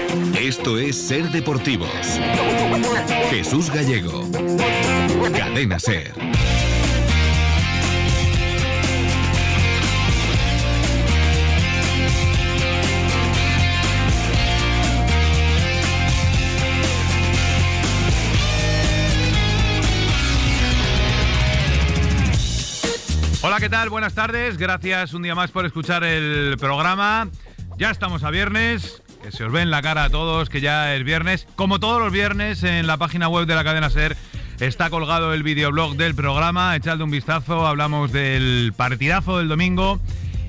Esto es Ser Deportivos. Jesús Gallego. Cadena Ser. Hola, ¿qué tal? Buenas tardes. Gracias un día más por escuchar el programa. Ya estamos a viernes. Que se os ve en la cara a todos que ya es viernes. Como todos los viernes, en la página web de la cadena SER está colgado el videoblog del programa. Echadle un vistazo. Hablamos del partidazo del domingo.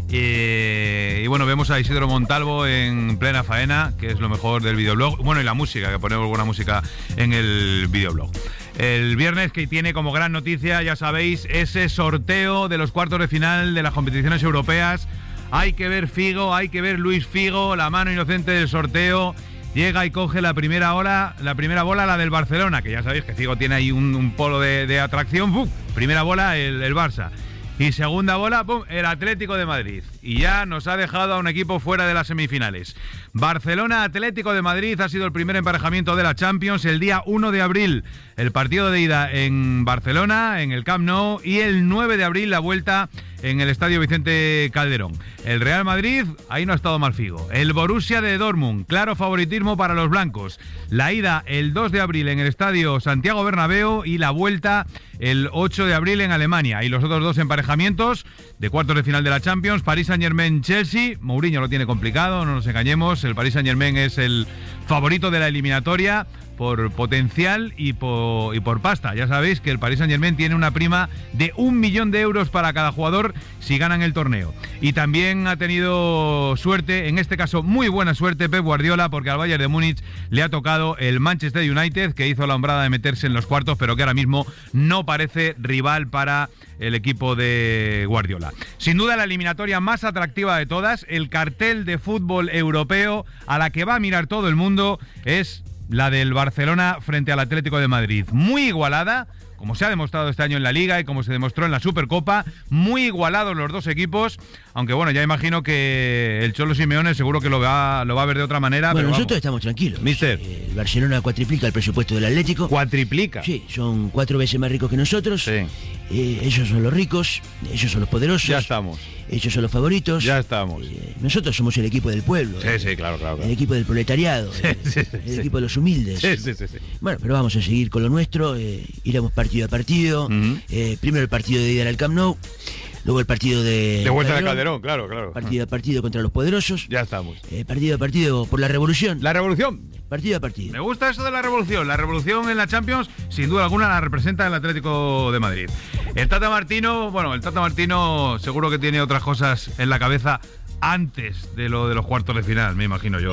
Y bueno, vemos a Isidro Montalvo en plena faena, que es lo mejor del videoblog. Bueno, y la música, que ponemos buena música en el videoblog. El viernes, que tiene como gran noticia, ya sabéis, ese sorteo de los cuartos de final de las competiciones europeas. Hay que ver Figo, hay que ver Luis Figo, la mano inocente del sorteo. Llega y coge la primera bola, la del Barcelona, que ya sabéis que Figo tiene ahí un polo de atracción. ¡Bum! Primera bola, el Barça. Y segunda bola, ¡pum!, el Atlético de Madrid. Y ya nos ha dejado a un equipo fuera de las semifinales. Barcelona-Atlético de Madrid ha sido el primer emparejamiento de la Champions el día 1 de abril. El partido de ida en Barcelona, en el Camp Nou, y el 9 de abril la vuelta en el Estadio Vicente Calderón. El Real Madrid, ahí no ha estado mal Figo. El Borussia de Dortmund, claro favoritismo para los blancos. La ida el 2 de abril en el Estadio Santiago Bernabéu y la vuelta el 8 de abril en Alemania. Y los otros dos emparejamientos de cuartos de final de la Champions, Paris Saint-Germain-Chelsea. Mourinho lo tiene complicado, no nos engañemos. El Paris Saint-Germain es el favorito de la eliminatoria por potencial y por pasta. Ya sabéis que el Paris Saint-Germain tiene una prima de 1 millón de euros para cada jugador si ganan el torneo. Y también ha tenido suerte, en este caso muy buena suerte, Pep Guardiola, porque al Bayern de Múnich le ha tocado el Manchester United, que hizo la hombrada de meterse en los cuartos, pero que ahora mismo no parece rival para el equipo de Guardiola. Sin duda la eliminatoria más atractiva de todas, el cartel de fútbol europeo a la que va a mirar todo el mundo, es la del Barcelona frente al Atlético de Madrid. Muy igualada, como se ha demostrado este año en la Liga y como se demostró en la Supercopa. Muy igualados los dos equipos, aunque bueno, ya imagino que el Cholo Simeone seguro que lo va a ver de otra manera. Bueno, pero nosotros estamos tranquilos. Mister. El Barcelona cuatriplica el presupuesto del Atlético. ¿Cuatriplica? Sí, son 4 veces más ricos que nosotros. Sí. Ellos son los ricos, ellos son los poderosos. Ya estamos. Ellos son los favoritos. Ya estamos. Nosotros somos el equipo del pueblo. Sí, claro. El equipo del proletariado. El equipo de los humildes. Sí. Bueno, pero vamos a seguir con lo nuestro. Iremos partido a partido. Primero el partido de ida al Camp Nou. Luego el partido de vuelta de Calderón, claro. Partido a partido contra los poderosos. Ya estamos. Partido a partido por la revolución. La revolución. Partido a partido. Me gusta eso de la revolución. La revolución en la Champions, sin duda alguna, la representa el Atlético de Madrid. El Tata Martino seguro que tiene otras cosas en la cabeza antes de lo de los cuartos de final, me imagino yo.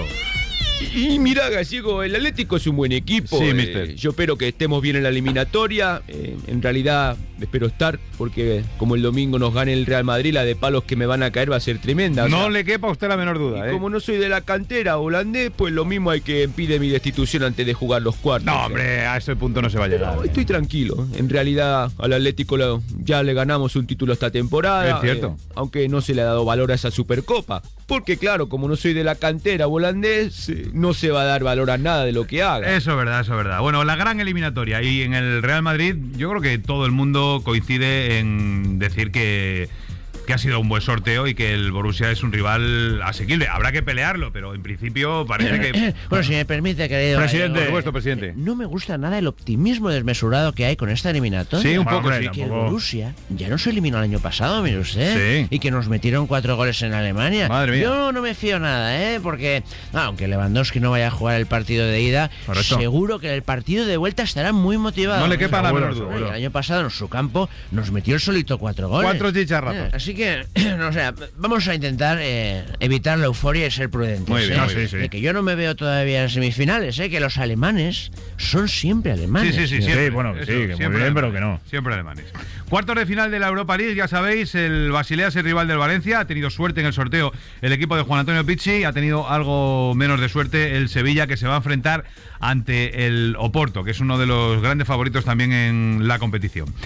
Y mira, Gallego, el Atlético es un buen equipo. Sí, mister. Yo espero que estemos bien en la eliminatoria. En realidad, espero estar, porque como el domingo nos gane el Real Madrid, la de palos que me van a caer va a ser tremenda. No le quepa a usted la menor duda. Como no soy de la cantera holandés, pues lo mismo hay que pide mi destitución antes de jugar los cuartos. No, hombre, a ese punto no se va a llegar. No, estoy tranquilo. En realidad, al Atlético ya le ganamos un título esta temporada. Es cierto. Aunque no se le ha dado valor a esa Supercopa. Porque claro, como no soy de la cantera holandés, no se va a dar valor a nada de lo que haga. Eso es verdad. Bueno, la gran eliminatoria. Y en el Real Madrid, yo creo que todo el mundo coincide en decir que ha sido un buen sorteo y que el Borussia es un rival asequible. Habrá que pelearlo, pero en principio parece que... Bueno, si me permite, querido Presidente, Gallego, por supuesto, presidente. No me gusta nada el optimismo desmesurado que hay con esta eliminatoria. Sí, un poco, sí. Que el Borussia ya nos eliminó el año pasado, mire usted. Sí. Y que nos metieron 4 goles en Alemania. Madre mía. Yo no me fío nada, porque aunque Lewandowski no vaya a jugar el partido de ida, correcto, seguro que el partido de vuelta estará muy motivado. No le quepa la menor duda. El año pasado en su campo nos metió el solito 4 goles. 4 chicharrazos. Así que, o sea, vamos a intentar evitar la euforia y ser prudentes. Muy bien, sí. De que yo no me veo todavía en semifinales, que los alemanes son siempre alemanes. Sí, siempre. Bueno, Eso, sí, que muy bien, pero que no. Siempre alemanes. Cuartos de final de la Europa League, ya sabéis, el Basilea es el rival del Valencia, ha tenido suerte en el sorteo el equipo de Juan Antonio Pizzi, ha tenido algo menos de suerte el Sevilla, que se va a enfrentar ante el Oporto, que es uno de los grandes favoritos también en la competición.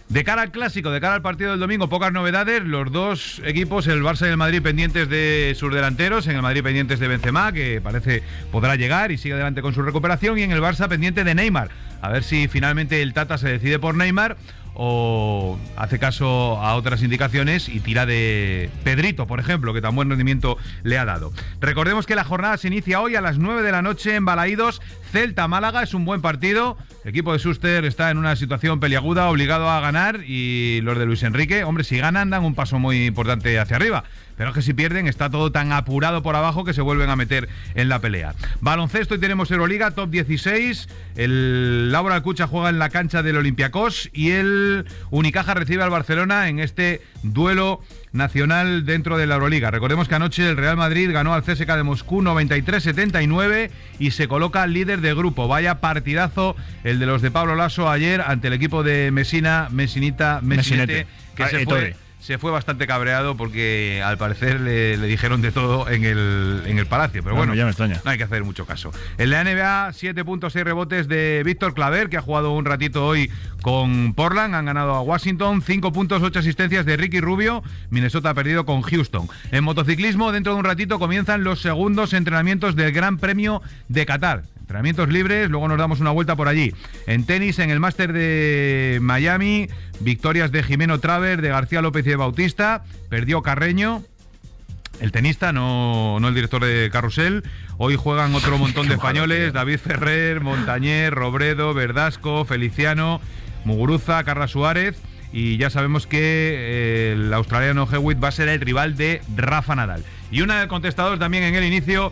De cara al clásico, de cara al partido del domingo, pocas novedades. Los dos equipos, el Barça y el Madrid, pendientes de sus delanteros. En el Madrid pendientes de Benzema, que parece podrá llegar y sigue adelante con su recuperación. Y en el Barça pendiente de Neymar. A ver si finalmente el Tata se decide por Neymar o hace caso a otras indicaciones y tira de Pedrito, por ejemplo, que tan buen rendimiento le ha dado. Recordemos que la jornada se inicia hoy a las 9 de la noche en Balaídos. Celta-Málaga, es un buen partido. El equipo de Schuster está en una situación peliaguda, obligado a ganar, y los de Luis Enrique, hombre, si ganan dan un paso muy importante hacia arriba. Pero es que si pierden está todo tan apurado por abajo que se vuelven a meter en la pelea. Baloncesto, y tenemos Euroliga, top 16. El Laura Alcucha juega en la cancha del Olympiacos y el Unicaja recibe al Barcelona en este duelo nacional dentro de la Euroliga. Recordemos que anoche el Real Madrid ganó al CSKA de Moscú 93-79 y se coloca líder de grupo. Vaya partidazo el de los de Pablo Lasso ayer ante el equipo de Messinete, que se fue bastante cabreado porque al parecer le dijeron de todo en el Palacio. Pero bueno, ya me extraña. No hay que hacer mucho caso. En la NBA, 7 puntos, 6 rebotes de Víctor Claver, que ha jugado un ratito hoy con Portland. Han ganado a Washington. 5 puntos, 8 asistencias de Ricky Rubio. Minnesota ha perdido con Houston. En motociclismo, dentro de un ratito comienzan los segundos entrenamientos del Gran Premio de Qatar. Entrenamientos libres, luego nos damos una vuelta por allí. En tenis, en el Máster de Miami, victorias de Jimeno Traver, de García López y de Bautista. Perdió Carreño, el tenista, no el director de Carrusel. Hoy juegan otro montón de españoles: David Ferrer, Montañer, Robredo, Verdasco, Feliciano, Muguruza, Carla Suárez. Y ya sabemos que el australiano Hewitt va a ser el rival de Rafa Nadal. Y una del contestador también en el inicio.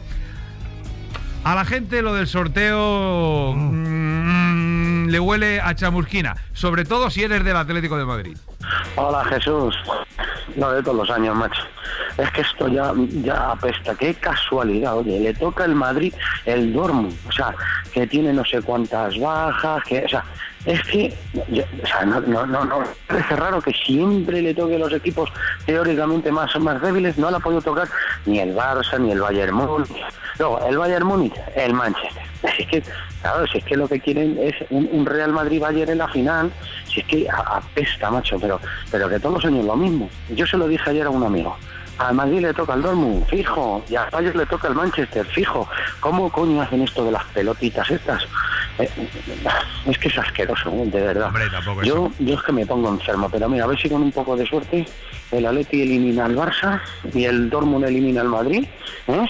A la gente lo del sorteo le huele a chamusquina, sobre todo si eres del Atlético de Madrid. Hola, Jesús. Lo de todos los años, macho. Es que esto ya apesta. Qué casualidad, oye, le toca el Madrid el Dortmund, o sea, que tiene no sé cuántas bajas, que, o sea, es que, no, parece raro que siempre le toque a los equipos teóricamente más débiles. No le ha podido tocar ni el Barça, ni el Bayern Múnich. Luego, el Bayern Múnich, el Manchester. Es que, claro, si es que lo que quieren es un Real Madrid-Bayern en la final, si es que apesta, macho, pero que todos los años lo mismo. Yo se lo dije ayer a un amigo. Al Madrid le toca el Dortmund, fijo, y al Bayern le toca el Manchester, fijo. ¿Cómo coño hacen esto de las pelotitas estas? Es que es asqueroso, de verdad. Hombre, tampoco yo es que me pongo enfermo, pero mira, a ver si con un poco de suerte el Atleti elimina al Barça y el Dortmund elimina al Madrid, ¿eh?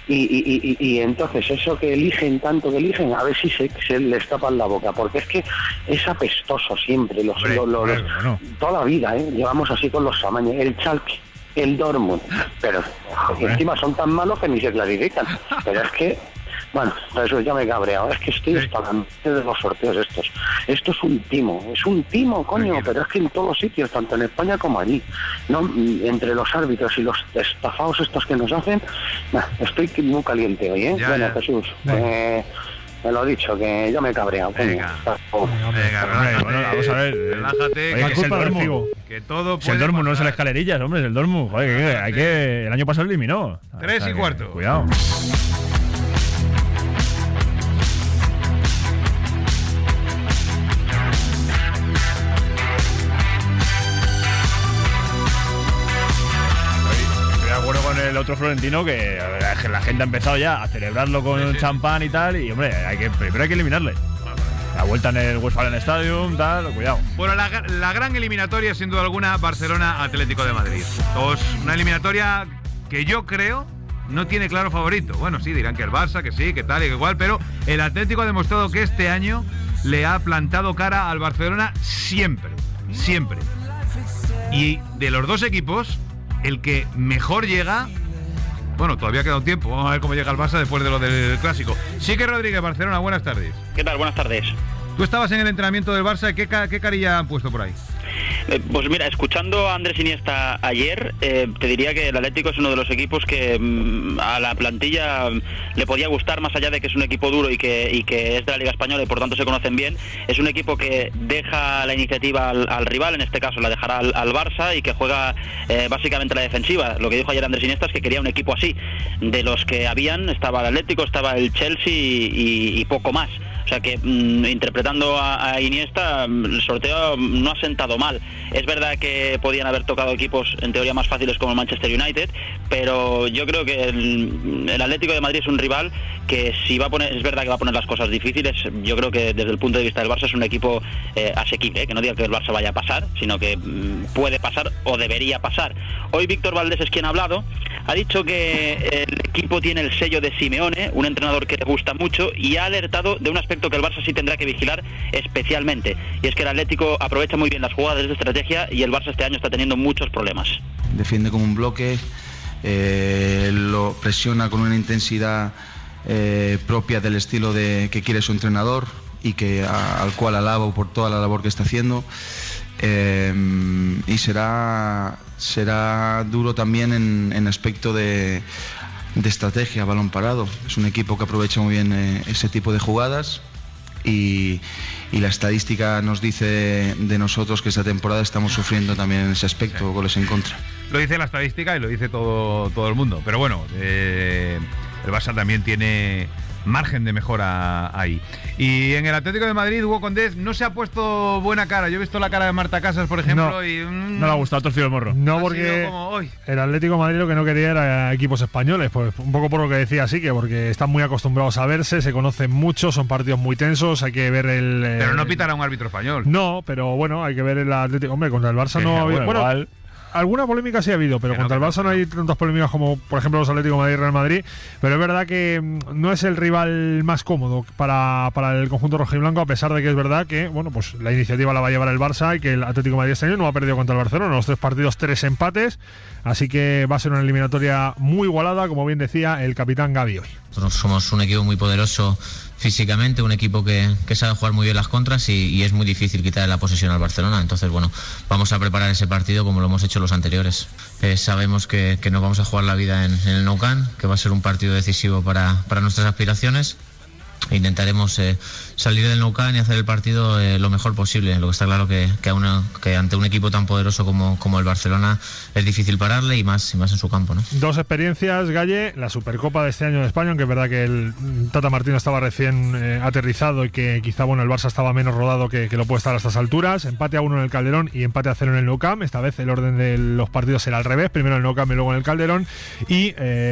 Y entonces eso que eligen, tanto que eligen, a ver si se les tapan la boca, porque es que es apestoso siempre, toda la vida, llevamos así con los tamaños, el Schalke, el Dortmund, pero encima son tan malos que ni se clasifican, pero es que, bueno, eso ya me he cabreado, es que estoy hablando de los sorteos estos. Esto es un timo, coño, pero es que en todos los sitios, tanto en España como allí, no, entre los árbitros y los estafados estos que nos hacen, estoy muy caliente hoy, ¿eh? Ya. Jesús, me lo he dicho, que ya me he cabreado. Venga, vamos a ver. Relájate, oye, que es el Dortmund. Que todo Si el Dortmund no es el escalerillas, hombre, es el Dortmund. Joder, el año pasado eliminó. 3:15. Cuidado. Con el otro florentino que la gente ha empezado ya a celebrarlo con champán y tal, y hombre, primero hay que eliminarle. La vuelta en el Westfalen Stadium, tal, cuidado. Bueno, la gran eliminatoria, sin duda alguna, Barcelona-Atlético de Madrid. Una eliminatoria que yo creo no tiene claro favorito. Bueno, sí, dirán que el Barça, que sí, que tal y que igual, pero el Atlético ha demostrado que este año le ha plantado cara al Barcelona siempre. Y de los dos equipos, el que mejor llega, bueno, todavía queda un tiempo, vamos a ver cómo llega el Barça después de lo del clásico. Sique Rodríguez, Barcelona, buenas tardes. ¿Qué tal? Buenas tardes. Tú estabas en el entrenamiento del Barça, ¿qué carilla han puesto por ahí? Pues mira, escuchando a Andrés Iniesta ayer, te diría que el Atlético es uno de los equipos que a la plantilla le podía gustar, más allá de que es un equipo duro y que es de la Liga Española y por tanto se conocen bien. Es un equipo que deja la iniciativa al rival, en este caso la dejará al Barça, y que juega básicamente la defensiva. Lo que dijo ayer Andrés Iniesta es que quería un equipo así. De los que habían, estaba el Atlético, estaba el Chelsea y poco más. O sea que interpretando a Iniesta, el sorteo no ha sentado mal. Es verdad que podían haber tocado equipos en teoría más fáciles como el Manchester United, pero yo creo que el Atlético de Madrid es un rival que si va a poner, es verdad que va a poner las cosas difíciles. Yo creo que desde el punto de vista del Barça es un equipo asequible, que no diga que el Barça vaya a pasar, sino que puede pasar o debería pasar. Hoy Víctor Valdés es quien ha hablado, ha dicho que el equipo tiene el sello de Simeone, un entrenador que le gusta mucho, y ha alertado de un aspecto que el Barça sí tendrá que vigilar especialmente, y es que el Atlético aprovecha muy bien las jugadas de estrategia y el Barça este año está teniendo muchos problemas. Defiende como un bloque, lo presiona con una intensidad propia del estilo que quiere su entrenador y al cual alabo por toda la labor que está haciendo, y será duro también en aspecto de estrategia, balón parado. Es un equipo que aprovecha muy bien ese tipo de jugadas y la estadística nos dice de nosotros que esta temporada estamos sufriendo también en ese aspecto, goles en contra. Lo dice la estadística y lo dice todo el mundo, pero bueno, el Barça también tiene margen de mejora ahí. Y en el Atlético de Madrid, Hugo Condés no se ha puesto buena cara. Yo he visto la cara de Marta Casas, por ejemplo, y no le ha gustado, torcido el morro. No, porque el Atlético de Madrid lo que no quería era equipos españoles, pues un poco por lo que decía, sí, que porque están muy acostumbrados a verse, se conocen mucho, son partidos muy tensos, hay que ver pero no pitará un árbitro español. No, pero bueno, hay que ver el Atlético. Hombre, contra el Barça no había... Bueno, igual. Alguna polémica sí ha habido, pero contra el Barça no hay tantas polémicas como, por ejemplo, los Atlético de Madrid y Real Madrid. Pero es verdad que no es el rival más cómodo para el conjunto rojiblanco, a pesar de que es verdad que, bueno, pues la iniciativa la va a llevar el Barça y que el Atlético de Madrid este año no ha perdido contra el Barcelona. Los 3 partidos, 3 empates. Así que va a ser una eliminatoria muy igualada, como bien decía el capitán Gavi hoy. Nosotros somos un equipo muy poderoso físicamente, un equipo que sabe jugar muy bien las contras y es muy difícil quitarle la posesión al Barcelona. Entonces, bueno, vamos a preparar ese partido como lo hemos hecho los anteriores. Sabemos que nos vamos a jugar la vida en el Nou Camp, que va a ser un partido decisivo para nuestras aspiraciones. Intentaremos salir del Nou Camp y hacer el partido lo mejor posible. Lo que está claro que ante un equipo tan poderoso como el Barcelona es difícil pararle y más en su campo, ¿no? 2 experiencias, Galle, la Supercopa de este año de España, aunque es verdad que el Tata Martino estaba recién aterrizado y que quizá el Barça estaba menos rodado que lo puede estar a estas alturas. Empate a 1 en el Calderón y empate a 0 en el Nou Camp. Esta vez el orden de los partidos será al revés, primero en el Nou Camp y luego en el Calderón. Y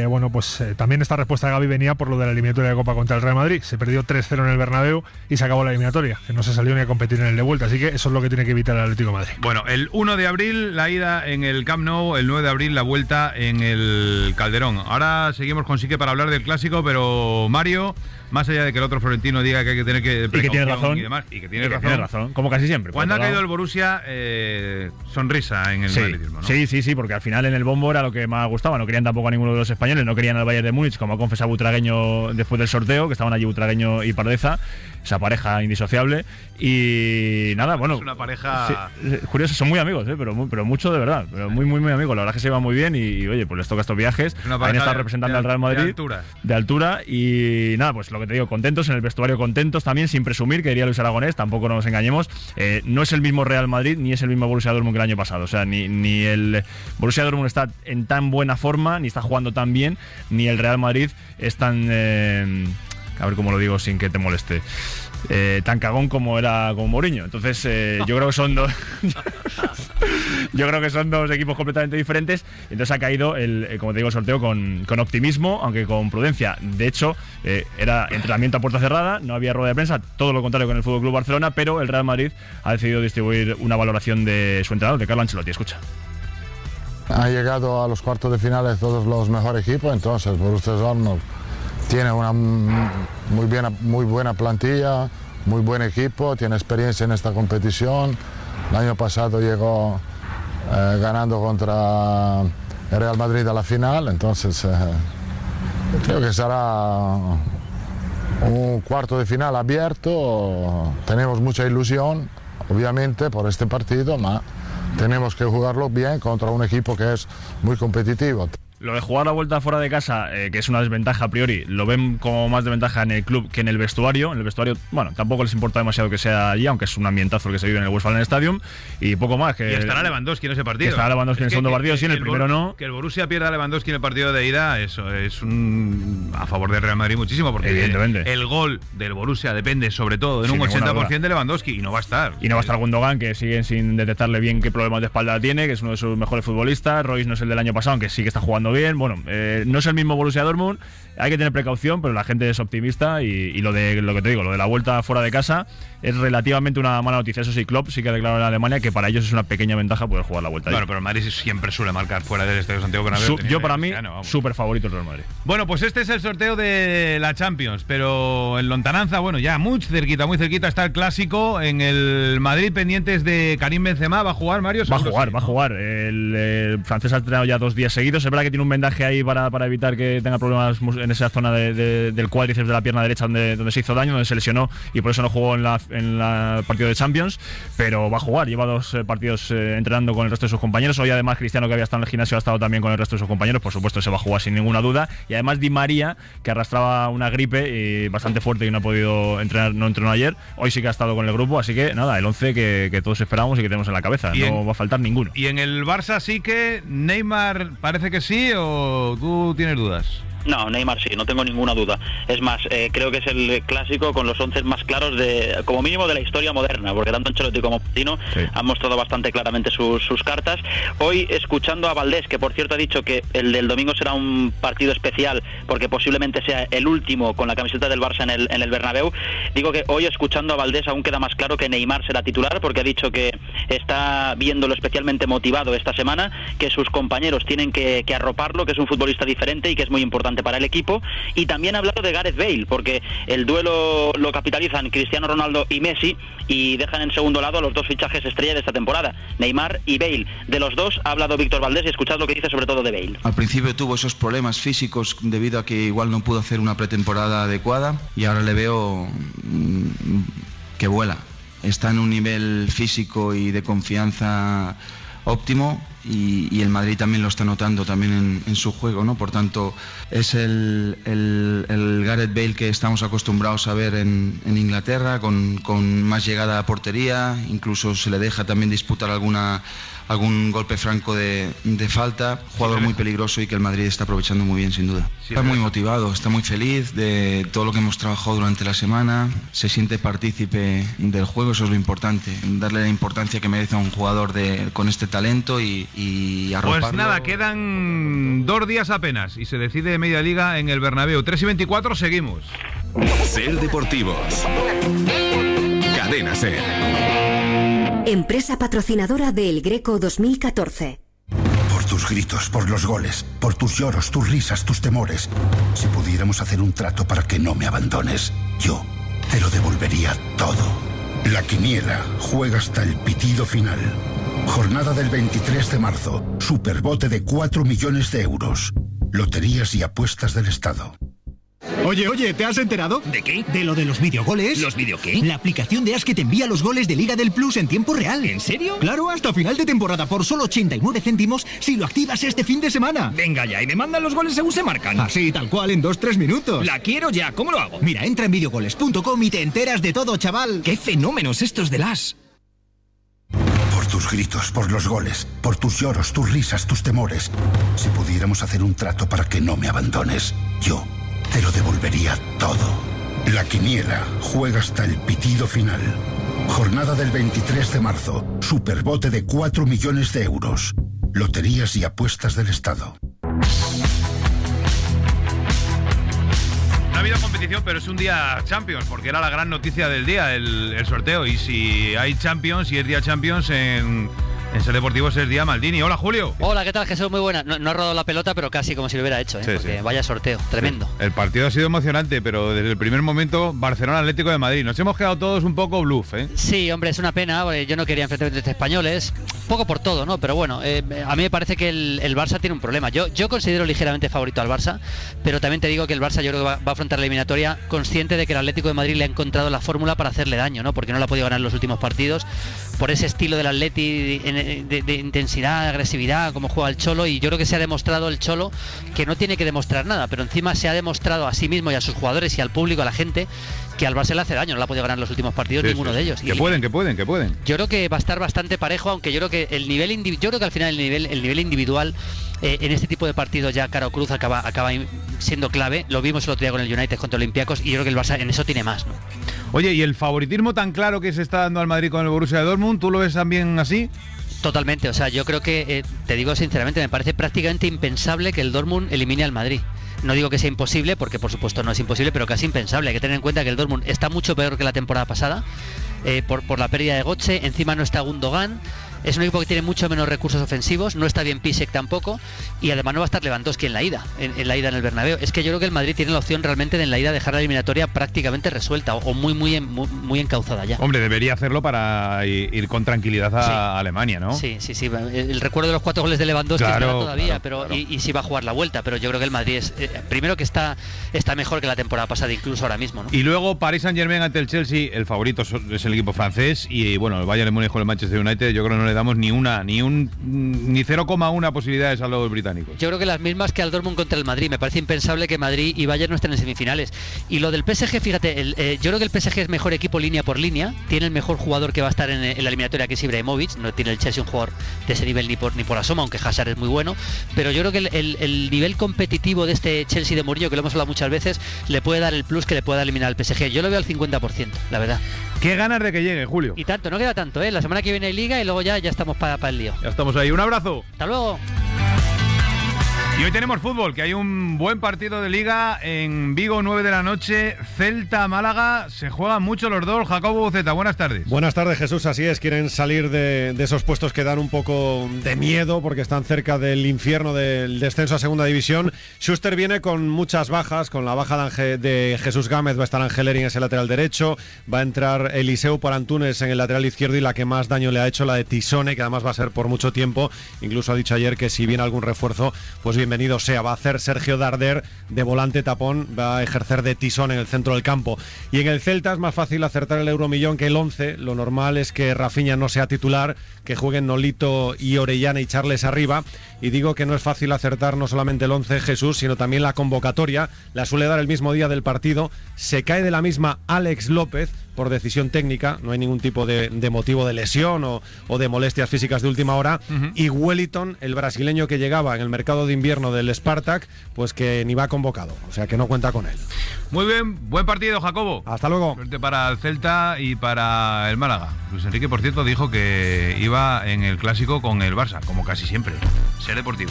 también esta respuesta de Gavi venía por lo de la eliminatoria de Copa contra el Real Madrid. Se perdió 3-0 en el Bernabéu y se acabó la eliminatoria, que no se salió ni a competir en el de vuelta, así que eso es lo que tiene que evitar el Atlético de Madrid. Bueno, el 1 de abril la ida en el Camp Nou, el 9 de abril la vuelta en el Calderón. Ahora seguimos con Sique para hablar del clásico, pero Mario, más allá de que el otro florentino diga que hay que tener que y que tiene razón y demás, y que tiene razón, como casi siempre. Cuando ha caído el Borussia, sonrisa en el madridismo, ¿no? Sí, porque al final en el bombo era lo que más gustaba. No querían tampoco a ninguno de los españoles, no querían al Bayern de Múnich, como ha confesado Butragueño después del sorteo, que estaban allí Butragueño y Pardeza, esa pareja indisociable. Y nada, bueno, es una pareja curiosa, son muy amigos, pero mucho de verdad, pero muy amigos. La verdad es que se llevan muy bien y oye, pues les toca estos viajes. Han estado representando al Real Madrid de altura y nada, pues lo que te digo, contentos en el vestuario, contentos también, sin presumir, que diría Luis Aragonés, tampoco nos engañemos. No es el mismo Real Madrid ni es el mismo Borussia Dortmund que el año pasado. O sea, ni el Borussia Dortmund está en tan buena forma, ni está jugando tan bien, ni el Real Madrid es tan a ver cómo lo digo sin que te moleste, tan cagón como era con Mourinho. Entonces yo creo que son dos yo creo que son dos equipos completamente diferentes. Entonces ha caído como te digo, el sorteo con optimismo, aunque con prudencia. De hecho, era entrenamiento a puerta cerrada, no había rueda de prensa, todo lo contrario con el FC Barcelona, pero el Real Madrid ha decidido distribuir una valoración de su entrenador, de Carlo Ancelotti. Escucha. Han llegado a los cuartos de finales todos los mejores equipos, entonces Borussia Dortmund tiene una muy buena plantilla, muy buen equipo, tiene experiencia en esta competición. El año pasado llegó ganando contra el Real Madrid a la final, entonces creo que será un cuarto de final abierto. Tenemos mucha ilusión, obviamente, por este partido, pero tenemos que jugarlo bien contra un equipo que es muy competitivo. Lo de jugar la vuelta fuera de casa, que es una desventaja a priori, lo ven como más desventaja en el club que en el vestuario. En el vestuario, bueno, tampoco les importa demasiado que sea allí, aunque es un ambientazo el que se vive en el Westfalen Stadium. Y poco más. Y estará Lewandowski en ese partido. Estará Lewandowski en el segundo partido, sí, en el primero no. Que el Borussia pierda a Lewandowski en el partido de ida, eso es a favor del Real Madrid muchísimo, porque evidentemente el gol del Borussia depende sobre todo en un 80% de Lewandowski, y no va a estar. Y no va a estar Gundogan, que siguen sin detectarle bien qué problemas de espalda tiene, que es uno de sus mejores futbolistas. Royce no es el del año pasado, aunque sí que está jugando bien. Bueno, no es el mismo Borussia Dortmund. Hay que tener precaución, pero la gente es optimista y lo que te digo, lo de la vuelta fuera de casa es relativamente una mala noticia. Eso sí, Klopp sí que ha declarado en Alemania que para ellos es una pequeña ventaja poder jugar la vuelta. Bueno, pero el Madrid siempre suele marcar fuera del Estadio Santiago Bernabéu. Yo para mí, súper favorito el Real Madrid. Bueno, pues este es el sorteo de la Champions, pero en lontananza, bueno, ya muy cerquita está el clásico. En el Madrid pendientes de Karim Benzema. ¿Va a jugar, Mario? Va a jugar. El francés ha entrenado ya 2 días seguidos. Es verdad que tiene un vendaje ahí para evitar que tenga problemas en esa zona del cuádriceps de la pierna derecha donde se hizo daño, donde se lesionó, y por eso no jugó en la partido de Champions, pero va a jugar. Lleva 2 partidos entrenando con el resto de sus compañeros. Hoy además Cristiano, que había estado en el gimnasio, ha estado también con el resto de sus compañeros. Por supuesto se va a jugar sin ninguna duda. Y además Di María, que arrastraba una gripe bastante fuerte y no ha podido entrenar, no entrenó ayer, hoy sí que ha estado con el grupo. Así que nada, el 11 que todos esperamos y que tenemos en la cabeza. No va a faltar ninguno. ¿Y en el Barça sí que Neymar parece que sí, o tú tienes dudas? No, Neymar sí, no tengo ninguna duda. Es más, creo que es el clásico con los 11 más claros como mínimo de la historia moderna, porque tanto Ancelotti como Pochettino han mostrado bastante claramente sus cartas. Hoy, escuchando a Valdés, que por cierto ha dicho que el del domingo será un partido especial porque posiblemente sea el último con la camiseta del Barça en el Bernabéu, digo que hoy, escuchando a Valdés, aún queda más claro que Neymar será titular, porque ha dicho que está viéndolo especialmente motivado esta semana, que sus compañeros tienen que arroparlo, que es un futbolista diferente y que es muy importante para el equipo. Y también ha hablado de Gareth Bale, porque el duelo lo capitalizan Cristiano Ronaldo y Messi, y dejan en segundo lado a los 2 fichajes estrella de esta temporada, Neymar y Bale. De los dos ha hablado Víctor Valdés, y escuchad lo que dice sobre todo de Bale. Al principio tuvo esos problemas físicos debido a que igual no pudo hacer una pretemporada adecuada, y ahora le veo que vuela. Está en un nivel físico y de confianza óptimo, y el Madrid también lo está notando también en su juego, ¿no? Por tanto, es el Gareth Bale que estamos acostumbrados a ver en Inglaterra, con más llegada a portería, incluso se le deja también disputar algún golpe franco de falta. Jugador muy peligroso y que el Madrid está aprovechando muy bien, sin duda. Está muy motivado, está muy feliz de todo lo que hemos trabajado durante la semana, se siente partícipe del juego. Eso es lo importante, darle la importancia que merece a un jugador con este talento y arroparlo. Pues nada, quedan 2 días apenas y se decide media liga en el Bernabéu. 3:24, seguimos. Ser Deportivos. Cadena Ser. Empresa patrocinadora de El Greco 2014. Por tus gritos, por los goles, por tus lloros, tus risas, tus temores. Si pudiéramos hacer un trato para que no me abandones, yo te lo devolvería todo. La Quiniela juega hasta el pitido final. Jornada del 23 de marzo. Superbote de 4 millones de euros. Loterías y apuestas del Estado. Oye, ¿te has enterado? ¿De qué? De lo de los videogoles. ¿Los video qué? La aplicación de As que te envía los goles de Liga del Plus en tiempo real. ¿En serio? Claro, hasta final de temporada por solo 89 céntimos si lo activas este fin de semana. Venga ya, y me mandan los goles según se marcan. Así, tal cual, en 2-3 minutos. La quiero ya, ¿cómo lo hago? Mira, entra en videogoles.com y te enteras de todo, chaval. ¡Qué fenómenos estos de As! Por tus gritos, por los goles, por tus lloros, tus risas, tus temores. Si pudiéramos hacer un trato para que no me abandones, yo te lo devolvería todo. La Quiniela juega hasta el pitido final. Jornada del 23 de marzo. Superbote de 4 millones de euros. Loterías y apuestas del Estado. No ha habido competición, pero es un día Champions, porque era la gran noticia del día, el sorteo. Y si hay Champions, y es día Champions en Ser Deportivos, es día Maldini. Hola, Julio. Hola, ¿qué tal? Jesús, muy buena. No ha rodado la pelota, pero casi como si lo hubiera hecho, sí, porque sí. Vaya sorteo, tremendo. Sí. El partido ha sido emocionante, pero desde el primer momento, Barcelona Atlético de Madrid. Nos hemos quedado todos un poco bluff, ¿eh? Sí, hombre, es una pena. Yo no quería enfrentarme a españoles, poco por todo, ¿no? Pero bueno, a mí me parece que el Barça tiene un problema. Yo considero ligeramente favorito al Barça, pero también te digo que el Barça yo creo que va a afrontar la eliminatoria consciente de que el Atlético de Madrid le ha encontrado la fórmula para hacerle daño, ¿no? Porque no la ha podido ganar en los últimos partidos, por ese estilo del Atleti de intensidad, de agresividad, como juega el Cholo, y yo creo que se ha demostrado el Cholo que no tiene que demostrar nada, pero encima se ha demostrado a sí mismo y a sus jugadores y al público, a la gente, que al Barça le hace daño, no la ha podido ganar en los últimos partidos ninguno de ellos. Que pueden. Yo creo que va a estar bastante parejo, aunque yo creo que al final el nivel individual en este tipo de partidos ya cara o cruz acaba siendo clave. Lo vimos el otro día con el United contra Olympiacos y yo creo que el Barça en eso tiene más, ¿no? Oye, ¿y el favoritismo tan claro que se está dando al Madrid con el Borussia de Dortmund, tú lo ves también así? Totalmente, o sea, yo creo que, te digo sinceramente, me parece prácticamente impensable que el Dortmund elimine al Madrid. No digo que sea imposible, porque por supuesto no es imposible, pero casi impensable. Hay que tener en cuenta que el Dortmund está mucho peor que la temporada pasada, por la pérdida de Götze, encima no está Gundogan. Es un equipo que tiene mucho menos recursos ofensivos, no está bien Pisek tampoco, y además no va a estar Lewandowski en la ida, en el Bernabéu. Es que yo creo que el Madrid tiene la opción realmente de en la ida dejar la eliminatoria prácticamente resuelta o muy encauzada ya. Hombre, debería hacerlo para ir con tranquilidad a Alemania, ¿no? Sí. El recuerdo de los 4 goles de Lewandowski todavía, pero y sí va a jugar la vuelta, pero yo creo que el Madrid es primero que está mejor que la temporada pasada, incluso ahora mismo, ¿no? Y luego Paris Saint-Germain ante el Chelsea, el favorito es el equipo francés, y bueno, el Bayern de Múnich con el Manchester United, yo creo que no le damos ni 0,1 posibilidades a los británicos. Yo creo que las mismas que al Dortmund contra el Madrid. Me parece impensable que Madrid y Bayern no estén en semifinales. Y lo del PSG, fíjate, yo creo que el PSG es mejor equipo línea por línea, tiene el mejor jugador que va a estar en la eliminatoria, que es Ibrahimovic. No tiene el Chelsea un jugador de ese nivel ni por asoma, aunque Hazard es muy bueno, pero yo creo que el nivel competitivo de este Chelsea de Mourinho, que lo hemos hablado muchas veces, le puede dar el plus que le pueda eliminar al PSG. Yo lo veo al 50%, la verdad. Qué ganas de que llegue, Julio. Y tanto, no queda tanto, la semana que viene hay Liga y luego ya estamos para el lío. Ya estamos ahí, un abrazo. Hasta luego. Y hoy tenemos fútbol, que hay un buen partido de Liga en Vigo, 9 de la noche, Celta-Málaga. Se juegan mucho los dos. Jacobo Buceta, buenas tardes. Buenas tardes, Jesús, así es. Quieren salir de esos puestos que dan un poco de miedo porque están cerca del infierno del descenso a segunda división. Schuster viene con muchas bajas, con la baja de Jesús Gámez, va a estar Ángel Ering en ese lateral derecho, va a entrar Eliseu por Antunes en el lateral izquierdo, y la que más daño le ha hecho, la de Tisone, que además va a ser por mucho tiempo. Incluso ha dicho ayer que si viene algún refuerzo, pues bienvenido sea. Va a hacer Sergio Darder de volante tapón, va a ejercer de Tisón en el centro del campo. Y en el Celta es más fácil acertar el euromillón que el 11. Lo normal es que Rafinha no sea titular, que jueguen Nolito y Orellana y Charles arriba. Y digo que no es fácil acertar no solamente el 11, Jesús, sino también la convocatoria. La suele dar el mismo día del partido. Se cae de la misma Alex López por decisión técnica, no hay ningún tipo de motivo de lesión o de molestias físicas de última hora. Y Wellington, el brasileño que llegaba en el mercado de invierno del Spartak, pues que ni va convocado, o sea que no cuenta con él. Muy bien, buen partido, Jacobo. Hasta luego. Suerte para el Celta y para el Málaga. Luis Enrique, por cierto, dijo que iba en el clásico con el Barça, como casi siempre. Ser deportivos.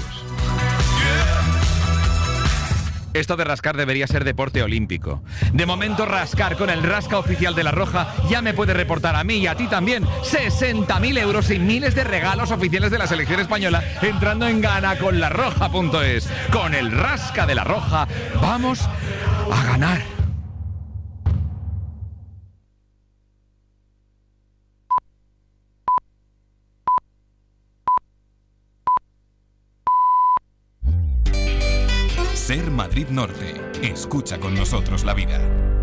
Esto de rascar debería ser deporte olímpico. De momento, rascar con el Rasca oficial de La Roja ya me puede reportar a mí y a ti también 60.000 euros y miles de regalos oficiales de la selección española entrando en ganaconlarroja.es. Con el Rasca de La Roja, vamos a ganar. Ser Madrid Norte. Escucha con nosotros la vida.